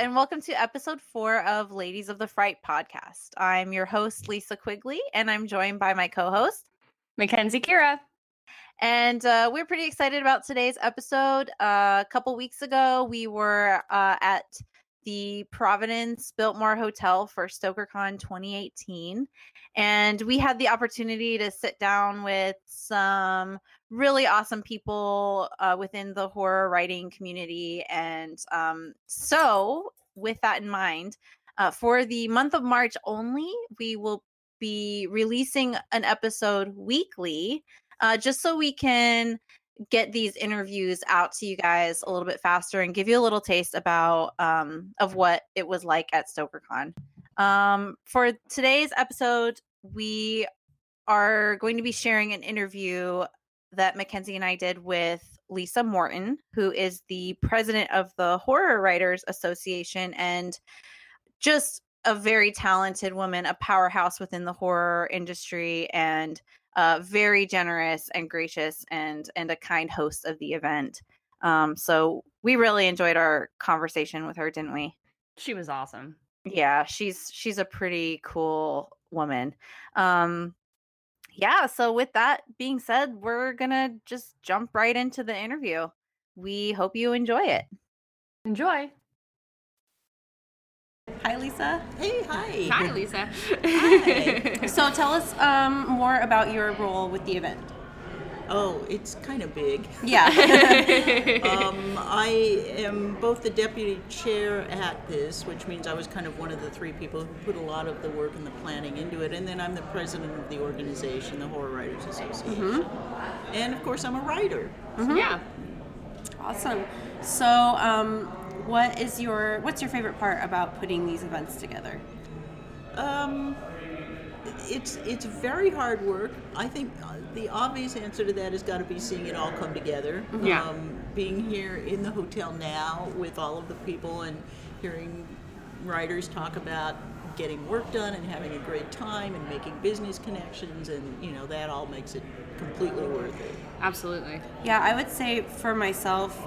and welcome to episode 4 of Ladies of the Fright podcast. I'm your host, Lisa Quigley, and I'm joined by my co-host, Mackenzie Kira. And we're pretty excited about today's episode. A couple weeks ago, we were at the Providence Biltmore Hotel for StokerCon 2018. And we had the opportunity to sit down with some really awesome people within the horror writing community. And so with that in mind, for the month of March only, we will be releasing an episode weekly, just so we can get these interviews out to you guys a little bit faster and give you a little taste about of what it was like at StokerCon. For today's episode, we are going to be sharing an interview that Mackenzie and I did with Lisa Morton, who is the president of the Horror Writers Association and just a very talented woman, a powerhouse within the horror industry, and very generous and gracious and a kind host of the event. So we really enjoyed our conversation with her, didn't we? She was awesome. Yeah, she's a pretty cool woman. Yeah, so with that being said, we're gonna just jump right into the interview. We hope you enjoy it. Enjoy. Hi, Lisa. Hey, hi. Hi, Lisa. Hi. So tell us more about your role with the event. Oh, it's kind of big. Yeah. I am both the deputy chair at this, which means I was kind of one of the three people who put a lot of the work and the planning into it, and then I'm the president of the organization, the Horror Writers Association. Mm-hmm. And of course, I'm a writer. Mm-hmm. Yeah. Awesome. So, what's your favorite part about putting these events together? It's very hard work. I think the obvious answer to that has got to be seeing it all come together. Yeah. Being here in the hotel now with all of the people and hearing writers talk about getting work done and having a great time and making business connections, and that all makes it completely worth it. Absolutely. Yeah, I would say for myself,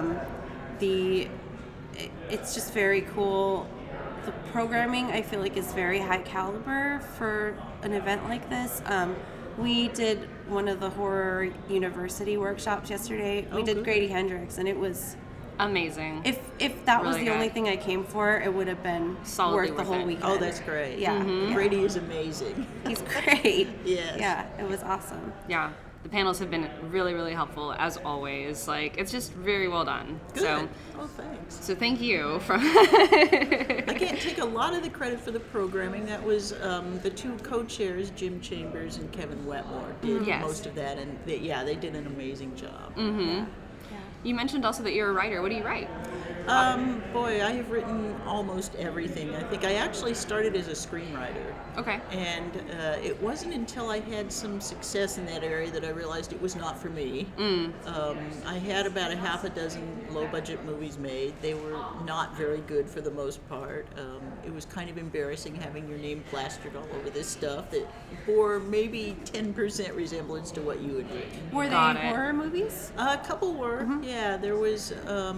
it's just very cool. The programming, I feel like, is very high caliber for an event like this. We did one of the horror university workshops yesterday. We did Grady Hendrix, and it was amazing. If that was Really the only good. thing I came for, it would have been Solidly worth the worth whole it. weekend. Oh, that's great. Yeah. Mm-hmm. Grady is amazing. He's great. Yes. Yeah, it was awesome. Yeah. The panels have been really, really helpful, as always. Like, it's just very well done. Good. Thanks. So thank you. I can't take a lot of the credit for the programming. That was the two co-chairs, Jim Chambers and Kevin Wetmore, did Yes. most of that, and they did an amazing job. Mm-hmm. You mentioned also that you're a writer. What do you write? Boy, I have written almost everything. I think I actually started as a screenwriter. Okay. And it wasn't until I had some success in that area that I realized it was not for me. I had about a half a dozen low-budget movies made. They were not very good for the most part. It was kind of embarrassing having your name plastered all over this stuff that bore maybe 10% resemblance to what you had written. Were they Got it. horror movies? A couple were. Yeah, there was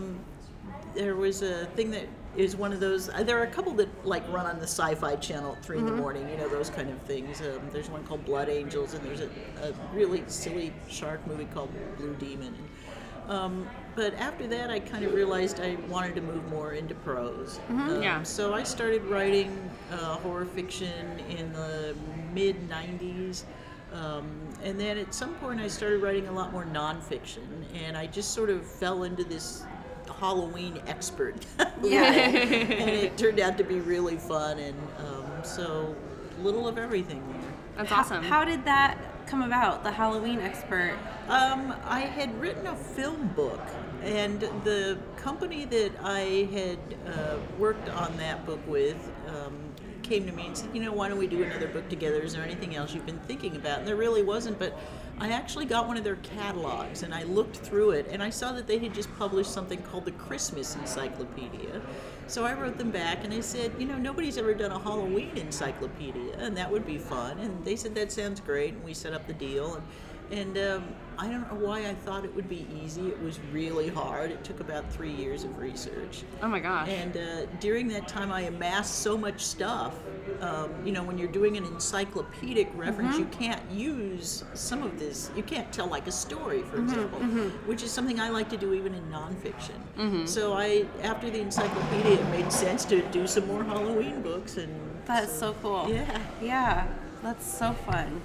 a thing that is one of those. There are a couple that run on the Sci-Fi Channel at 3 in the morning. Those kind of things. There's one called Blood Angels, and there's a really silly shark movie called Blue Demon. But after that, I kind of realized I wanted to move more into prose. Yeah. So I started writing horror fiction in the mid-'90s. And then at some point I started writing a lot more nonfiction, and I just sort of fell into this Halloween expert role, and it turned out to be really fun, and so little of everything there. That's awesome. How did that come about, the Halloween expert? I had written a film book, and the company that I had worked on that book with came to me and said, why don't we do another book together? Is there anything else you've been thinking about? And there really wasn't, but I actually got one of their catalogs, and I looked through it, and I saw that they had just published something called the Christmas Encyclopedia. So I wrote them back, and I said, nobody's ever done a Halloween encyclopedia, and that would be fun. And they said, that sounds great, and we set up the deal. And And I don't know why I thought it would be easy. It was really hard. It took about 3 years of research. Oh my gosh. And during that time, I amassed so much stuff. When you're doing an encyclopedic reference, you can't use some of this. You can't tell like a story, for example, which is something I like to do even in nonfiction. So after the encyclopedia, it made sense to do some more Halloween books. And That is so cool. Yeah. Yeah, that's so fun.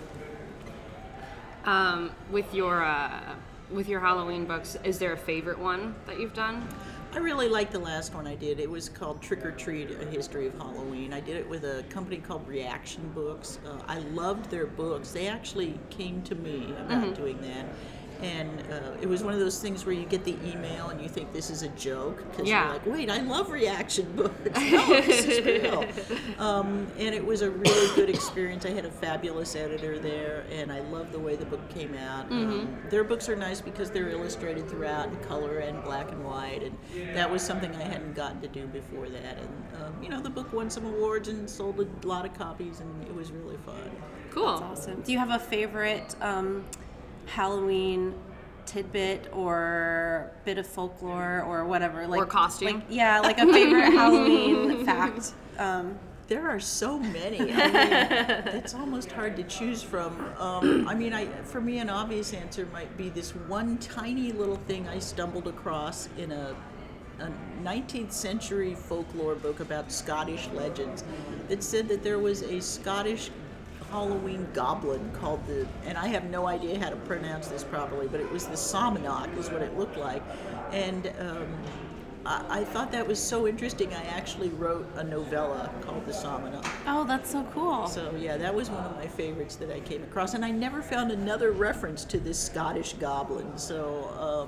With your Halloween books, is there a favorite one that you've done? I really liked the last one I did. It was called Trick or Treat, A History of Halloween. I did it with a company called Reaction Books. I loved their books. They actually came to me about doing that. And it was one of those things where you get the email and you think this is a joke because you're like, wait, I love reaction books. No, this is real. And it was a really good experience. I had a fabulous editor there, and I love the way the book came out. Their books are nice because they're illustrated throughout in color and black and white, and that was something I hadn't gotten to do before that. And the book won some awards and sold a lot of copies, and it was really fun. Cool. That's awesome. Do you have a favorite Halloween tidbit or bit of folklore or whatever, or costume? Like a favorite Halloween fact? There are so many. It's almost hard to choose from. For me, an obvious answer might be this one tiny little thing I stumbled across in a 19th century folklore book about Scottish legends that said that there was a Scottish Halloween goblin called and I have no idea how to pronounce this properly, but it was the Salmonach is what it looked like. And I thought that was so interesting. I actually wrote a novella called The Salmonach. Oh, that's so cool. So yeah, that was one of my favorites that I came across, and I never found another reference to this Scottish goblin. So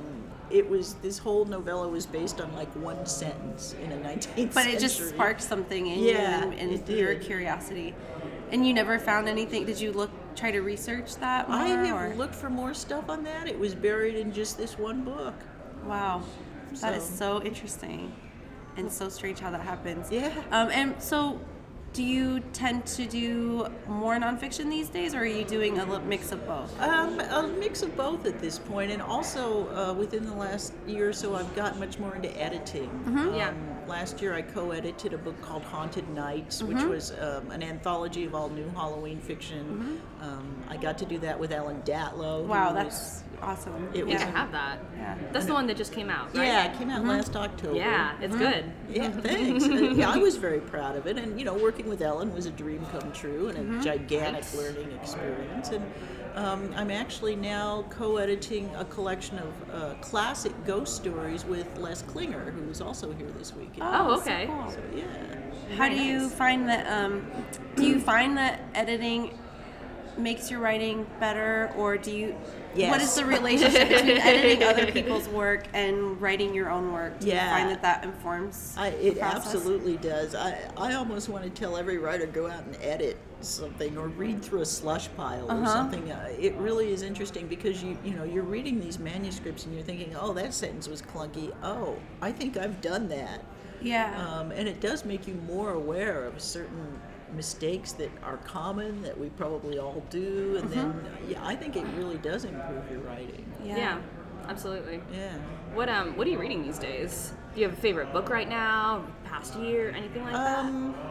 this whole novella was based on like one sentence in a 19th century. But it just sparked something in you and your curiosity. And you never found anything? Did you try to research that more? I have looked for more stuff on that. It was buried in just this one book. Wow. That is so interesting and so strange how that happens. Yeah. And so do you tend to do more nonfiction these days, or are you doing a mix of both? A mix of both at this point, and also within the last year or so, I've gotten much more into editing. Last year, I co-edited a book called Haunted Nights, which was an anthology of all new Halloween fiction. I got to do that with Ellen Datlow. Wow, that's awesome. I have that. Yeah. That's the one that just came out, right? Yeah, it came out last October. Yeah, it's good. Yeah, thanks. I was very proud of it, and working with Ellen was a dream come true and a gigantic learning experience. And I'm actually now co-editing a collection of classic ghost stories with Les Klinger, who was also here this week. Oh, okay. So cool. So, yeah. How do you find that? Do you find that editing makes your writing better, or do you? Yes. What is the relationship between editing other people's work and writing your own work? Do you find that informs It the process? absolutely does. I almost want to tell every writer, go out and edit something or read through a slush pile or something. It really is interesting because you're reading these manuscripts and you're thinking, oh, that sentence was clunky. Oh, I think I've done that. Yeah. And it does make you more aware of certain mistakes that are common that we probably all do, and then I think it really does improve your writing. Yeah, absolutely. Yeah. What are you reading these days? Do you have a favorite book right now? Past year, anything like that?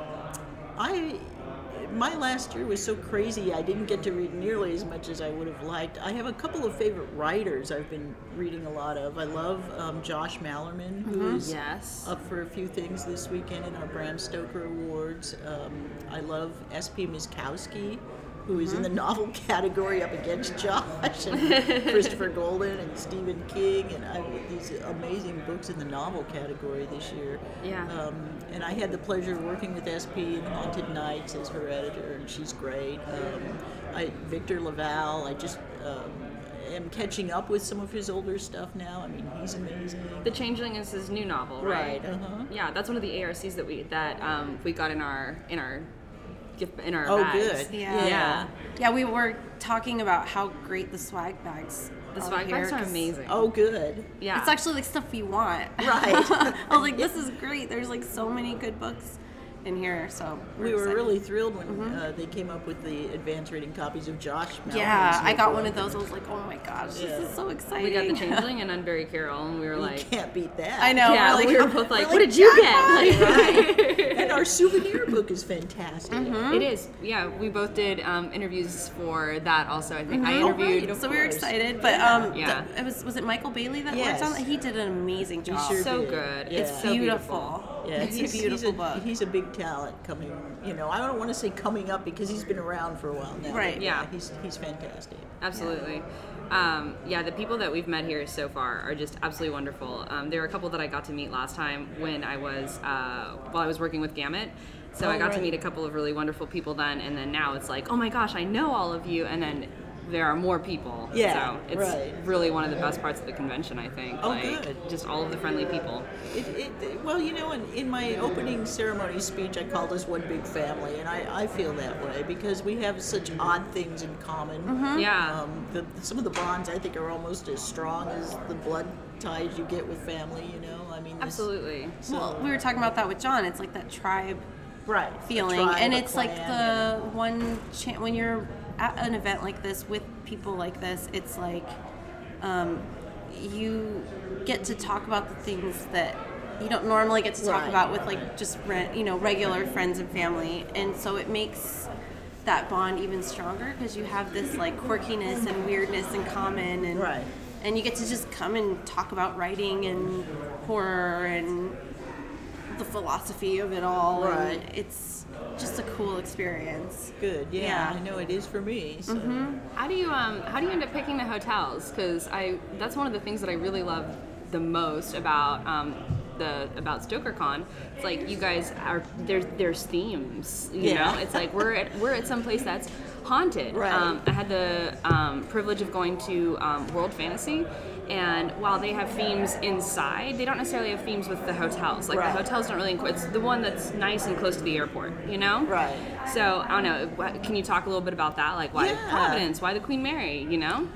My last year was so crazy I didn't get to read nearly as much as I would have liked. I have a couple of favorite writers I've been reading a lot of. I love Josh Malerman, who is up for a few things this weekend in our Bram Stoker Awards. I love S.P. Miskowski, who is in the novel category up against Josh, and Christopher Golden and Stephen King, and I have these amazing books in the novel category this year. Yeah. And I had the pleasure of working with SP in Haunted Nights as her editor, and she's great. Victor Laval, I just am catching up with some of his older stuff now. I mean, he's amazing. The Changeling is his new novel, right? Yeah, that's one of the ARCs that we got in our bags. Good. Yeah, we were talking about how great the swag bags. The swag bags are amazing. Oh, good. Yeah. It's actually like stuff we want. Right. I was like, this is great. There's like so many good books in here. So we were really thrilled when they came up with the advanced reading copies of Josh Malcolm. Yeah, I got one of those. I was like, oh my gosh, this is so exciting. We got the Changeling and Unbury Carol, and we were like, you can't beat that. I know. Yeah, we're we were both like, what did you get? Like, and our souvenir book is fantastic. It is. Yeah, we both did interviews for that also. I think I interviewed. Right, so we were excited, but Yeah. Was it Michael Bailey that Yes. worked on it? He did an amazing job. sure So did. good. Yeah. It's so beautiful. Yeah, It's a beautiful book. He's a big talent coming. I don't want to say coming up because he's been around for a while now. Right. But Yeah. He's fantastic. Absolutely. The people that we've met here so far are just absolutely wonderful. There were a couple that I got to meet last time when I was while I was working with Gamut. So I got to meet a couple of really wonderful people then, and then now it's like, oh my gosh, I know all of you, and then there are more people. Yeah, So it's really one of the best parts of the convention, I think. Oh, like, good. Just all of the friendly people. Well, in my opening ceremony speech, I called us one big family, and I feel that way because we have such odd things in common. Yeah. Some of the bonds I think are almost as strong as the blood ties you get with family. I mean, Absolutely. Well, we were talking about that with John. It's like that tribe right feeling, a tribe, and a it's like clan, the one when you're at an event like this with people like this, it's like you get to talk about the things that you don't normally get to talk Right, about with like just regular friends and family, and so it makes that bond even stronger because you have this like quirkiness and weirdness in common, and Right. and you get to just come and talk about writing and horror and the philosophy of it all. Right. And it's just a cool experience. Good, yeah, Yeah. I know it is for me. So. How do you end up picking the hotels? Because that's one of the things that I really love the most about about StokerCon. It's like you guys there's themes, you know. It's like we're at some place that's haunted. Right. I had the privilege of going to World Fantasy, and while they have themes inside, they don't necessarily have themes with the hotels. Like Right. the hotels don't really. It's the one that's nice and close to the airport, you know. Right. So I don't know. Can you talk a little bit about that? Like why Yeah. Providence? Why the Queen Mary? You know.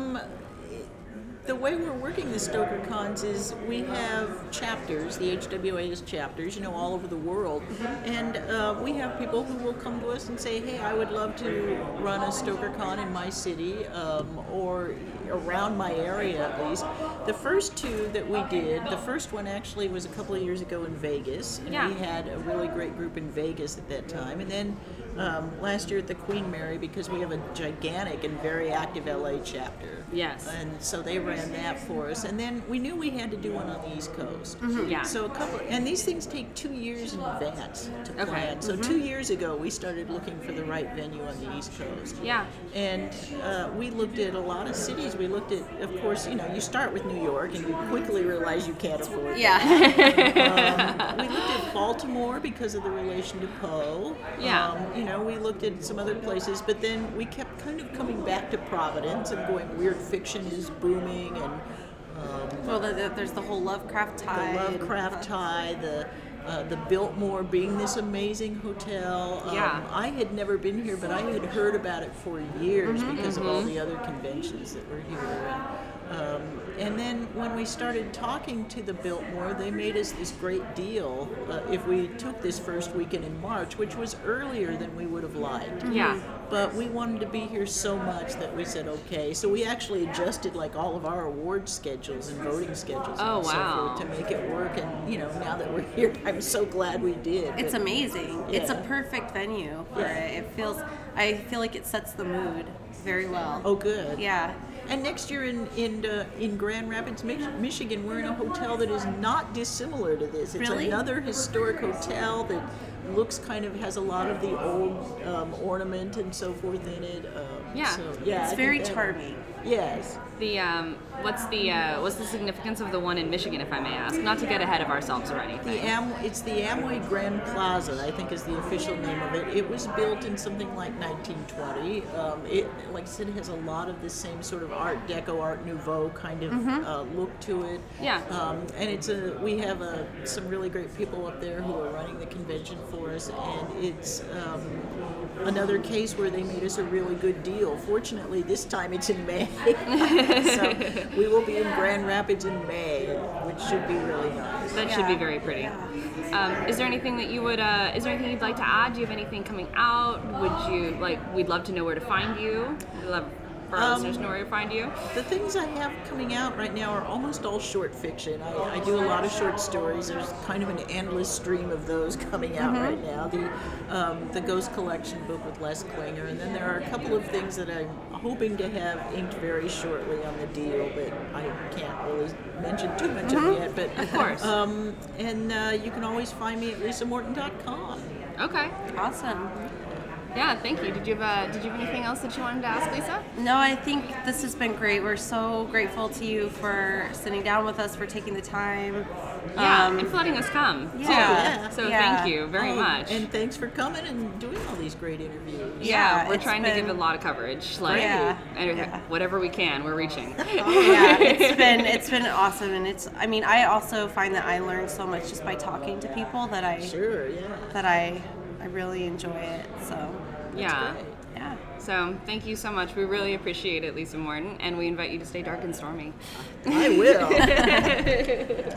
The way we're working the Stoker Cons is we have chapters, the HWA has chapters, all over the world. And we have people who will come to us and say, hey, I would love to run a Stoker Con in my city or around my area at least. The first two that we did, the first one actually was a couple of years ago in Vegas. And Yeah. we had a really great group in Vegas at that time. And then last year at the Queen Mary, because we have a gigantic and very active LA chapter. Yes. And so they ran that for us, and then we knew we had to do one on the East Coast. Yeah. So and these things take 2 years in advance to plan. Okay. So 2 years ago, we started looking for the right venue on the East Coast. Yeah. And we looked at a lot of cities. We looked at, of course, you start with New York, and you quickly realize you can't afford it. Yeah. We looked at Baltimore because of the relation to Poe. Yeah. We looked at some other places, but then we kept kind of coming back to Providence and going, weird fiction is booming, and Well, there's the whole Lovecraft tie. the Lovecraft tie, the Biltmore being this amazing hotel. Yeah. I had never been here, but I had heard about it for years because of all the other conventions that were here. And then when we started talking to the Biltmore, they made us this great deal if we took this first weekend in March, which was earlier than we would have liked. Yeah. But we wanted to be here so much that we said okay. So we actually adjusted like all of our award schedules and voting schedules Oh, and so wow. forth to make it work. And now that we're here, I'm so glad we did. It's But- amazing. It's a Yeah. perfect venue for Yeah. it. I feel like it sets the mood very well. Oh, good. Yeah. And next year in Grand Rapids, Michigan, we're in a hotel that is not dissimilar to this. It's Really? another historic hotel that looks has a lot of the old ornament and so forth in it. Yeah. It's very charming. Yes. The what's the significance of the one in Michigan, if I may ask? Not to get ahead of ourselves or anything. It's the Amway Grand Plaza, I think is the official name of it. It was built in something like 1920. It, like I said, has a lot of the same sort of Art Deco, Art Nouveau kind of look to it. Yeah. And we have some really great people up there who are running the convention for us, and it's another case where they made us a really good deal. Fortunately, this time it's in May. So we will be in Grand Rapids in May, which should be really nice. That should be very pretty. Is there anything that you would? Is there anything you'd like to add? Do you have anything coming out? Would you like? We'd love to know where to find you. We'd love for our listeners to know where to find you. The things I have coming out right now are almost all short fiction. I do a lot of short stories. There's kind of an endless stream of those coming out right now. The Ghost Collection book with Les Klinger, and then there are a couple of things that I'm hoping to have inked very shortly on the deal, but I can't really mention too much of it yet. But of course. And you can always find me at lisamorton.com. Okay. Awesome. Yeah, thank you. Did you have anything else that you wanted to ask, Lisa? No, I think this has been great. We're so grateful to you for sitting down with us, for taking the time. Yeah, and for letting us come, too. Yeah. So thank you very much. And thanks for coming and doing all these great interviews. Yeah, we're it's trying to give been- a lot of coverage. Like, whatever we can, we're reaching. Yeah, it's been awesome, and I also find that I learn so much just by talking to people that I really enjoy it. So Yeah. yeah. So thank you so much. We really appreciate it, Lisa Morton, and we invite you to stay dark and stormy. I will.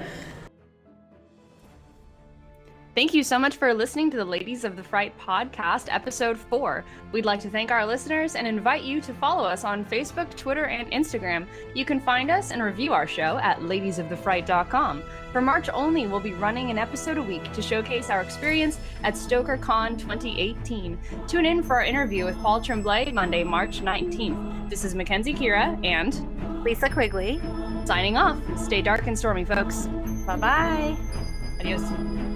Thank you so much for listening to the Ladies of the Fright podcast, episode 4. We'd like to thank our listeners and invite you to follow us on Facebook, Twitter, and Instagram. You can find us and review our show at ladiesofthefright.com. For March only, we'll be running an episode a week to showcase our experience at StokerCon 2018. Tune in for our interview with Paul Tremblay Monday, March 19th. This is Mackenzie Kira and Lisa Quigley. signing off. Stay dark and stormy, folks. Bye-bye. Adios.